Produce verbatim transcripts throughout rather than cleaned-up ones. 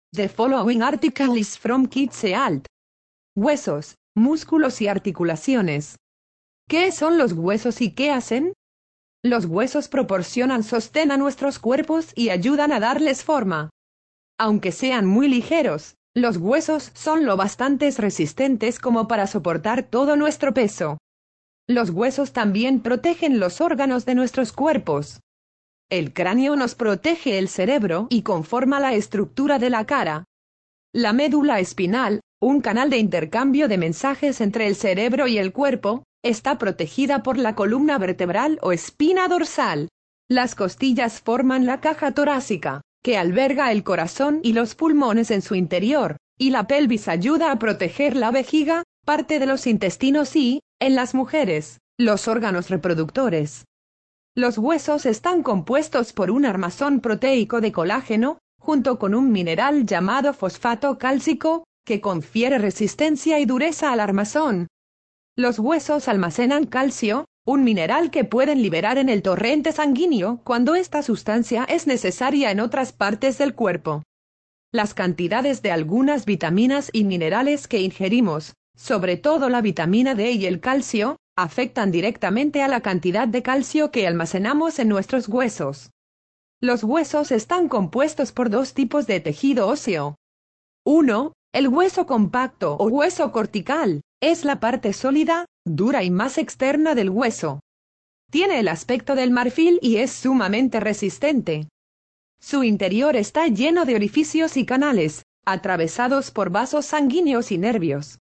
The following article is from Kids Ealt. Huesos, músculos y articulaciones. ¿Qué son los huesos y qué hacen? Los huesos proporcionan sostén a nuestros cuerpos y ayudan a darles forma. Aunque sean muy ligeros, los huesos son lo bastante resistentes como para soportar todo nuestro peso. Los huesos también protegen los órganos de nuestros cuerpos. El cráneo nos protege el cerebro y conforma la estructura de la cara. La médula espinal, un canal de intercambio de mensajes entre el cerebro y el cuerpo, está protegida por la columna vertebral o espina dorsal. Las costillas forman la caja torácica, que alberga el corazón y los pulmones en su interior, y la pelvis ayuda a proteger la vejiga, parte de los intestinos y, en las mujeres, los órganos reproductores. Los huesos están compuestos por un armazón proteico de colágeno, junto con un mineral llamado fosfato cálcico, que confiere resistencia y dureza al armazón. Los huesos almacenan calcio, un mineral que pueden liberar en el torrente sanguíneo cuando esta sustancia es necesaria en otras partes del cuerpo. Las cantidades de algunas vitaminas y minerales que ingerimos, sobre todo la vitamina D y el calcio, afectan directamente a la cantidad de calcio que almacenamos en nuestros huesos. Los huesos están compuestos por dos tipos de tejido óseo. uno. El hueso compacto o hueso cortical, es la parte sólida, dura y más externa del hueso. Tiene el aspecto del marfil y es sumamente resistente. Su interior está lleno de orificios y canales, atravesados por vasos sanguíneos y nervios.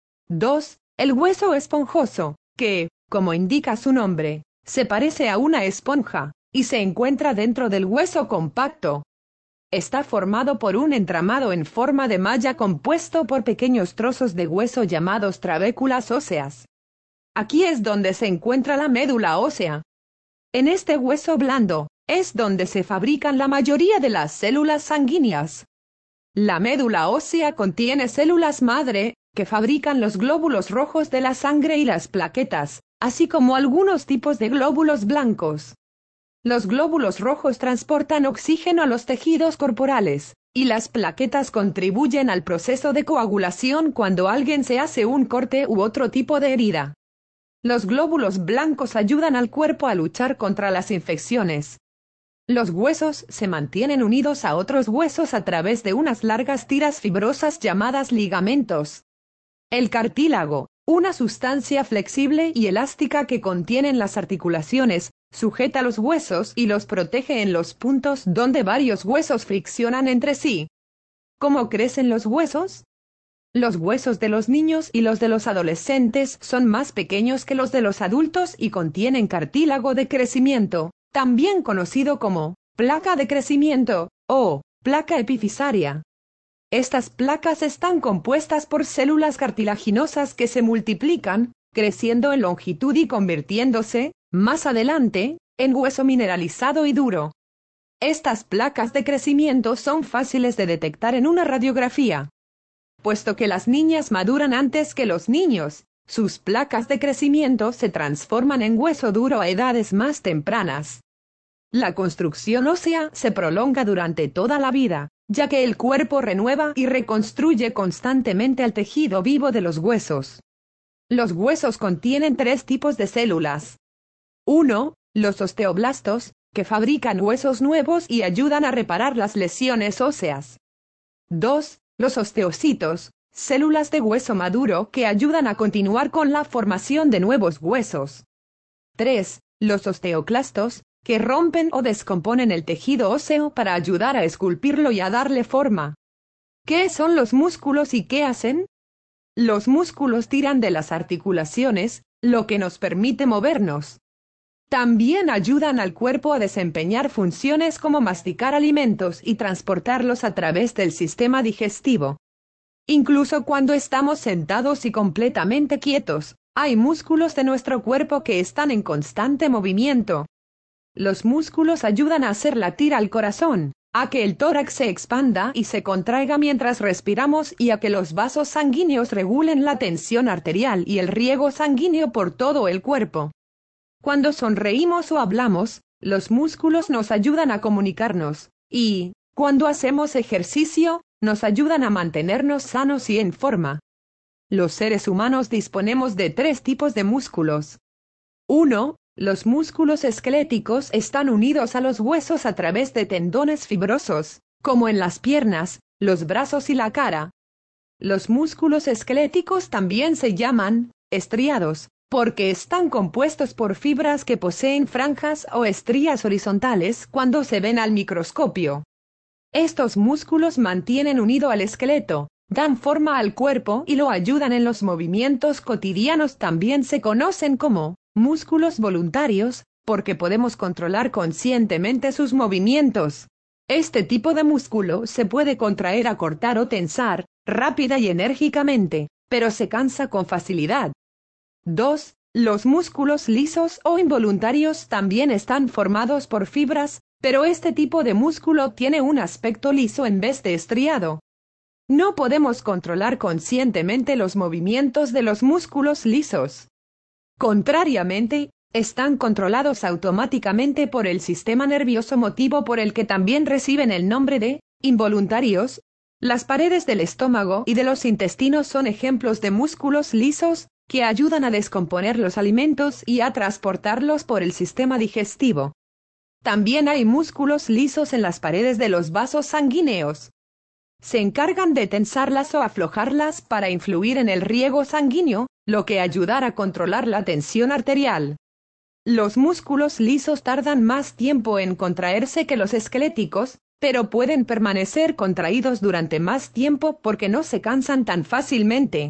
dos. El hueso esponjoso, que, como indica su nombre, se parece a una esponja, y se encuentra dentro del hueso compacto. Está formado por un entramado en forma de malla compuesto por pequeños trozos de hueso llamados trabéculas óseas. Aquí es donde se encuentra la médula ósea. En este hueso blando, es donde se fabrican la mayoría de las células sanguíneas. La médula ósea contiene células madre, que fabrican los glóbulos rojos de la sangre y las plaquetas, así como algunos tipos de glóbulos blancos. Los glóbulos rojos transportan oxígeno a los tejidos corporales, y las plaquetas contribuyen al proceso de coagulación cuando alguien se hace un corte u otro tipo de herida. Los glóbulos blancos ayudan al cuerpo a luchar contra las infecciones. Los huesos se mantienen unidos a otros huesos a través de unas largas tiras fibrosas llamadas ligamentos. El cartílago, una sustancia flexible y elástica que contienen las articulaciones, sujeta los huesos y los protege en los puntos donde varios huesos friccionan entre sí. ¿Cómo crecen los huesos? Los huesos de los niños y los de los adolescentes son más pequeños que los de los adultos y contienen cartílago de crecimiento, también conocido como placa de crecimiento o placa epifisaria. Estas placas están compuestas por células cartilaginosas que se multiplican, creciendo en longitud y convirtiéndose, más adelante, en hueso mineralizado y duro. Estas placas de crecimiento son fáciles de detectar en una radiografía. Puesto que las niñas maduran antes que los niños, sus placas de crecimiento se transforman en hueso duro a edades más tempranas. La construcción ósea se prolonga durante toda la vida, ya que el cuerpo renueva y reconstruye constantemente el tejido vivo de los huesos. Los huesos contienen tres tipos de células. uno. Los osteoblastos, que fabrican huesos nuevos y ayudan a reparar las lesiones óseas. dos. Los osteocitos, células de hueso maduro que ayudan a continuar con la formación de nuevos huesos. tres. Los osteoclastos, que rompen o descomponen el tejido óseo para ayudar a esculpirlo y a darle forma. ¿Qué son los músculos y qué hacen? Los músculos tiran de las articulaciones, lo que nos permite movernos. También ayudan al cuerpo a desempeñar funciones como masticar alimentos y transportarlos a través del sistema digestivo. Incluso cuando estamos sentados y completamente quietos, hay músculos de nuestro cuerpo que están en constante movimiento. Los músculos ayudan a hacer latir al corazón, a que el tórax se expanda y se contraiga mientras respiramos y a que los vasos sanguíneos regulen la tensión arterial y el riego sanguíneo por todo el cuerpo. Cuando sonreímos o hablamos, los músculos nos ayudan a comunicarnos, y, cuando hacemos ejercicio, nos ayudan a mantenernos sanos y en forma. Los seres humanos disponemos de tres tipos de músculos. uno. Los músculos esqueléticos están unidos a los huesos a través de tendones fibrosos, como en las piernas, los brazos y la cara. Los músculos esqueléticos también se llaman estriados, porque están compuestos por fibras que poseen franjas o estrías horizontales cuando se ven al microscopio. Estos músculos mantienen unido al esqueleto, dan forma al cuerpo y lo ayudan en los movimientos cotidianos. También se conocen como músculos voluntarios, porque podemos controlar conscientemente sus movimientos. Este tipo de músculo se puede contraer, acortar o tensar, rápida y enérgicamente, pero se cansa con facilidad. dos. Los músculos lisos o involuntarios también están formados por fibras, pero este tipo de músculo tiene un aspecto liso en vez de estriado. No podemos controlar conscientemente los movimientos de los músculos lisos. Contrariamente, están controlados automáticamente por el sistema nervioso, motivo por el que también reciben el nombre de involuntarios. Las paredes del estómago y de los intestinos son ejemplos de músculos lisos que ayudan a descomponer los alimentos y a transportarlos por el sistema digestivo. También hay músculos lisos en las paredes de los vasos sanguíneos. Se encargan de tensarlas o aflojarlas para influir en el riego sanguíneo, lo que ayudará a controlar la tensión arterial. Los músculos lisos tardan más tiempo en contraerse que los esqueléticos, pero pueden permanecer contraídos durante más tiempo porque no se cansan tan fácilmente.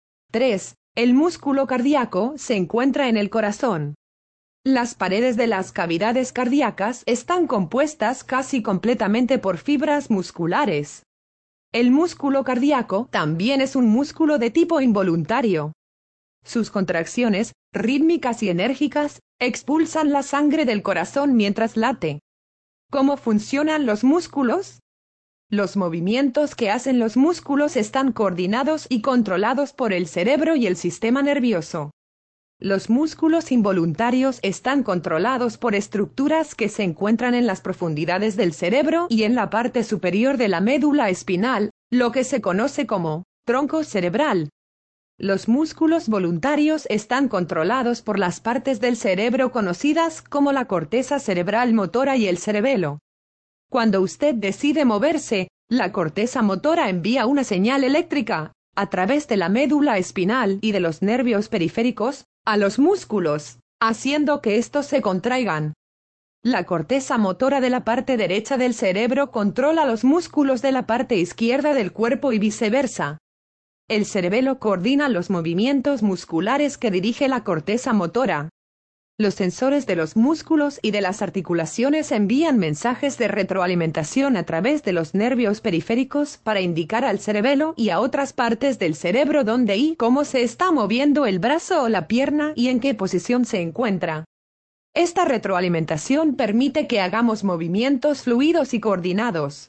tres. El músculo cardíaco se encuentra en el corazón. Las paredes de las cavidades cardíacas están compuestas casi completamente por fibras musculares. El músculo cardíaco también es un músculo de tipo involuntario. Sus contracciones, rítmicas y enérgicas, expulsan la sangre del corazón mientras late. ¿Cómo funcionan los músculos? Los movimientos que hacen los músculos están coordinados y controlados por el cerebro y el sistema nervioso. Los músculos involuntarios están controlados por estructuras que se encuentran en las profundidades del cerebro y en la parte superior de la médula espinal, lo que se conoce como tronco cerebral. Los músculos voluntarios están controlados por las partes del cerebro conocidas como la corteza cerebral motora y el cerebelo. Cuando usted decide moverse, la corteza motora envía una señal eléctrica, a través de la médula espinal y de los nervios periféricos, a los músculos, haciendo que estos se contraigan. La corteza motora de la parte derecha del cerebro controla los músculos de la parte izquierda del cuerpo y viceversa. El cerebelo coordina los movimientos musculares que dirige la corteza motora. Los sensores de los músculos y de las articulaciones envían mensajes de retroalimentación a través de los nervios periféricos para indicar al cerebelo y a otras partes del cerebro dónde y cómo se está moviendo el brazo o la pierna y en qué posición se encuentra. Esta retroalimentación permite que hagamos movimientos fluidos y coordinados.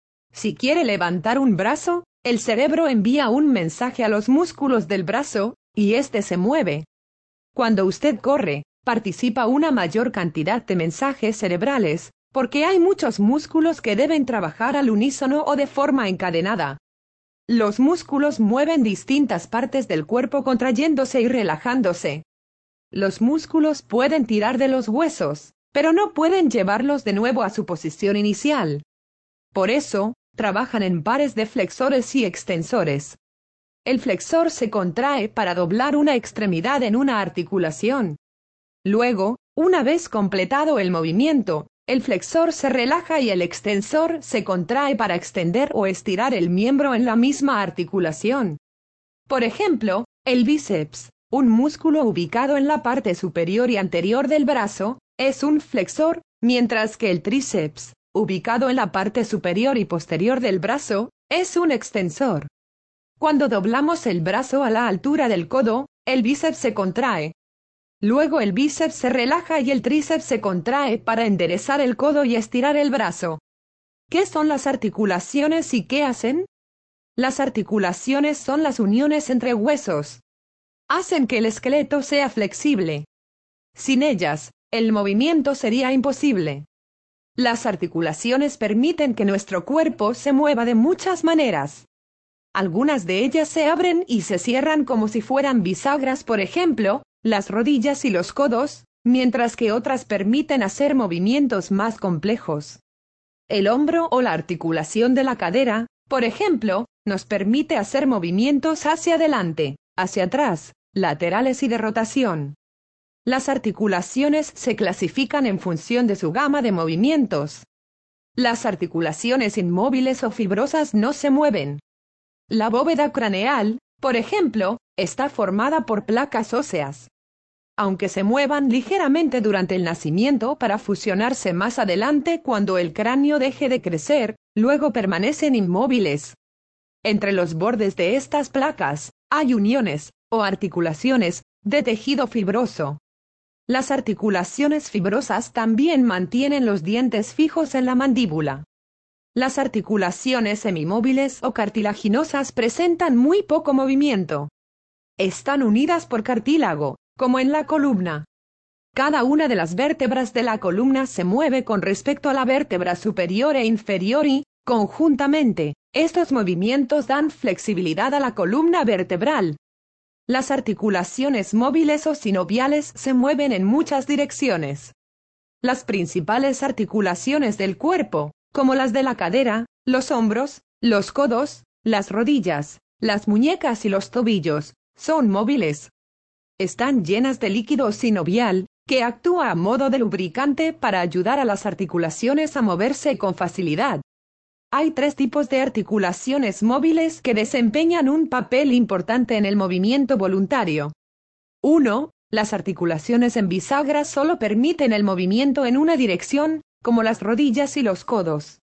Si quiere levantar un brazo, el cerebro envía un mensaje a los músculos del brazo, y éste se mueve. Cuando usted corre, participa una mayor cantidad de mensajes cerebrales, porque hay muchos músculos que deben trabajar al unísono o de forma encadenada. Los músculos mueven distintas partes del cuerpo contrayéndose y relajándose. Los músculos pueden tirar de los huesos, pero no pueden llevarlos de nuevo a su posición inicial. Por eso, trabajan en pares de flexores y extensores. El flexor se contrae para doblar una extremidad en una articulación. Luego, una vez completado el movimiento, el flexor se relaja y el extensor se contrae para extender o estirar el miembro en la misma articulación. Por ejemplo, el bíceps, un músculo ubicado en la parte superior y anterior del brazo, es un flexor, mientras que el tríceps, ubicado en la parte superior y posterior del brazo, es un extensor. Cuando doblamos el brazo a la altura del codo, el bíceps se contrae. Luego el bíceps se relaja y el tríceps se contrae para enderezar el codo y estirar el brazo. ¿Qué son las articulaciones y qué hacen? Las articulaciones son las uniones entre huesos. Hacen que el esqueleto sea flexible. Sin ellas, el movimiento sería imposible. Las articulaciones permiten que nuestro cuerpo se mueva de muchas maneras. Algunas de ellas se abren y se cierran como si fueran bisagras, por ejemplo, las rodillas y los codos, mientras que otras permiten hacer movimientos más complejos. El hombro o la articulación de la cadera, por ejemplo, nos permite hacer movimientos hacia adelante, hacia atrás, laterales y de rotación. Las articulaciones se clasifican en función de su gama de movimientos. Las articulaciones inmóviles o fibrosas no se mueven. La bóveda craneal, por ejemplo, está formada por placas óseas. Aunque se muevan ligeramente durante el nacimiento para fusionarse más adelante cuando el cráneo deje de crecer, luego permanecen inmóviles. Entre los bordes de estas placas, hay uniones, o articulaciones, de tejido fibroso. Las articulaciones fibrosas también mantienen los dientes fijos en la mandíbula. Las articulaciones semimóviles o cartilaginosas presentan muy poco movimiento. Están unidas por cartílago, como en la columna. Cada una de las vértebras de la columna se mueve con respecto a la vértebra superior e inferior y, conjuntamente, estos movimientos dan flexibilidad a la columna vertebral. Las articulaciones móviles o sinoviales se mueven en muchas direcciones. Las principales articulaciones del cuerpo, como las de la cadera, los hombros, los codos, las rodillas, las muñecas y los tobillos, son móviles. Están llenas de líquido sinovial, que actúa a modo de lubricante para ayudar a las articulaciones a moverse con facilidad. Hay tres tipos de articulaciones móviles que desempeñan un papel importante en el movimiento voluntario. uno. Las articulaciones en bisagra solo permiten el movimiento en una dirección, como las rodillas y los codos.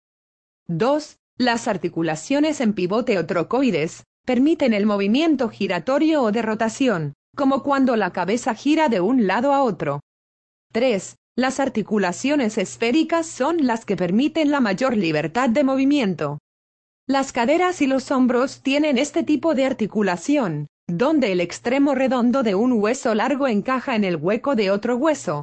dos. Las articulaciones en pivote o trocoides permiten el movimiento giratorio o de rotación, como cuando la cabeza gira de un lado a otro. tres. Las articulaciones esféricas son las que permiten la mayor libertad de movimiento. Las caderas y los hombros tienen este tipo de articulación, donde el extremo redondo de un hueso largo encaja en el hueco de otro hueso.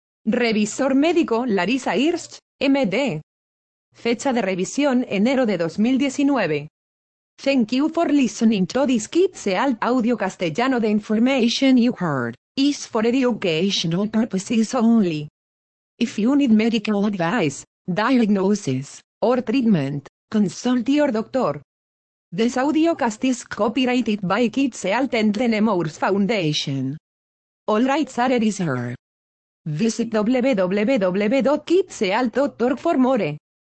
Revisor médico Larissa Hirsch, M D. Fecha de revisión enero de dos mil diecinueve. Thank you for listening to this KidSealth audio castellano. The information you heard is for educational purposes only. If you need medical advice, diagnosis, or treatment, consult your doctor. This audiocast is copyrighted by KidSealth and the Nemours Foundation. All rights are reserved. Visit w w w dot kidsealth dot org for more.